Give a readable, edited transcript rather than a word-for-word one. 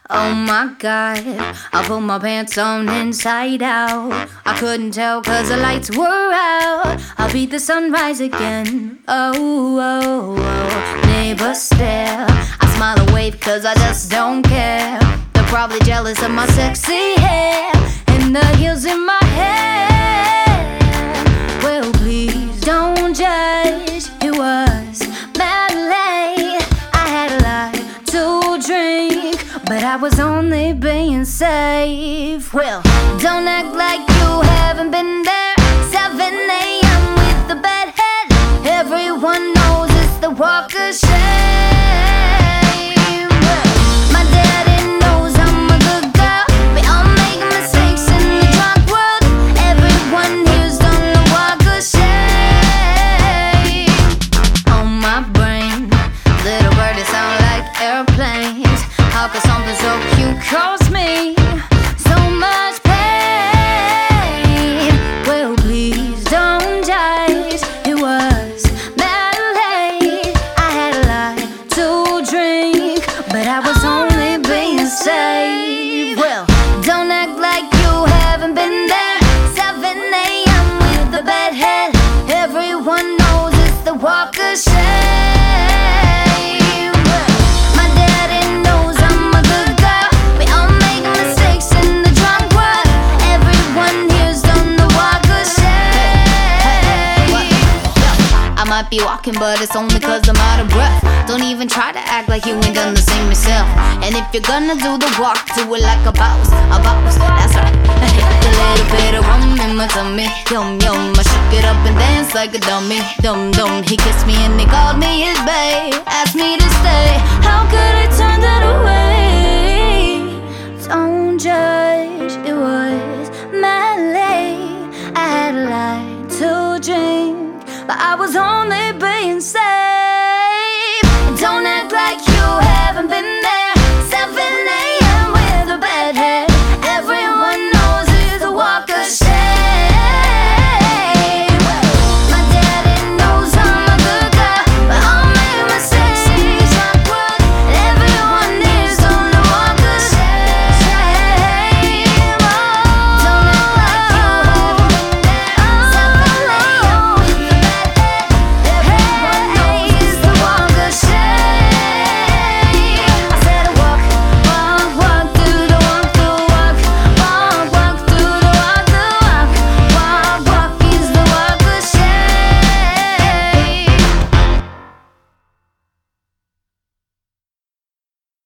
Oh my god, I put my pants on inside out. I couldn't tell cause the lights were out. I'll beat the sunrise again. Oh. Neighbors stare, I smile and wave cause I just don't care. They're probably jealous of my sexy hair and the heels in my hair. Well please don't judge, it was mad late. I had a lot to drink, but I was only being safe. Well, don't act like you haven't been there. 7 a.m. with the bedhead. Everyone knows it's the walk of shame. My daddy knows I'm a good girl. We all make mistakes in the drunk world. Everyone here's done the walk of shame. On my brain, little birdies sound like airplanes. How could something so cute cause me so much pain? Well, please don't judge, it was mad late. I had a lot to drink, but I was only being safe. Well, don't act like you haven't been there. 7 a.m. with the bedhead. Everyone knows it's the walk of shame. I might be walking, but it's only cause I'm out of breath. Don't even try to act like you ain't done the same yourself. And if you're gonna do the walk, do it like a boss, that's right. A little bit of rum in my tummy, yum yum. I shook it up and danced like a dummy, dum dum. He kissed me and he called me his babe, asked me to stay. How could I turn that away? Don't judge, it was mad late. I had a lot to drink, but I was on